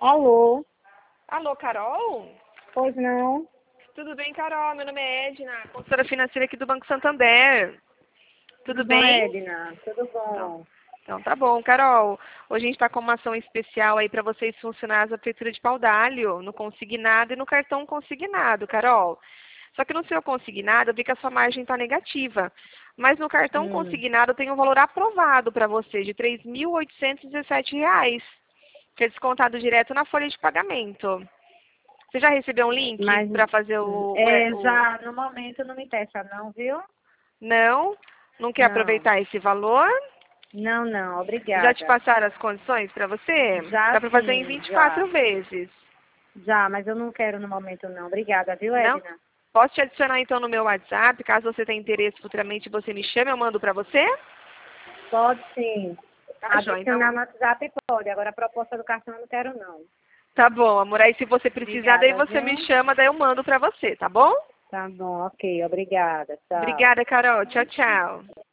Alô? Alô, Carol? Pois não? Tudo bem, Carol? Meu nome é Edna, consultora financeira aqui do Banco Santander. Tudo Tudo bom, bem? Edna? Tudo Então, bom. então tá bom, Carol. Hoje a gente está com uma ação especial aí para vocês funcionários da Prefeitura de Pau d'Alho, no consignado e no cartão consignado, Carol. Só que no seu consignado eu vi que a sua margem está negativa. Mas no cartão Hum. consignado tem um valor aprovado para você de R$ 3.817, que é descontado direto na folha de pagamento. Você já recebeu um link Mas para fazer já no momento não me interessa não, viu? Não? Não quer Não. aproveitar esse valor? Não, não, Já te obrigada. passaram as condições para você? Já Dá para fazer em sim, 24 já. vezes. Já, mas eu não quero no momento não. Obrigada, viu, Não? Edna? Posso te adicionar então no meu WhatsApp, caso você tenha interesse futuramente, você me chame, eu mando para você? Pode sim. Tá, joia. Adicionar Então, no WhatsApp pode. Agora a proposta do cartão eu não quero não. tá bom, amor. Aí se você precisar, daí Obrigada, você me viu? chama, daí eu mando para você, tá bom? Tá bom, ok. Obrigada. Tchau. Obrigada, Carol. Tchau, tchau.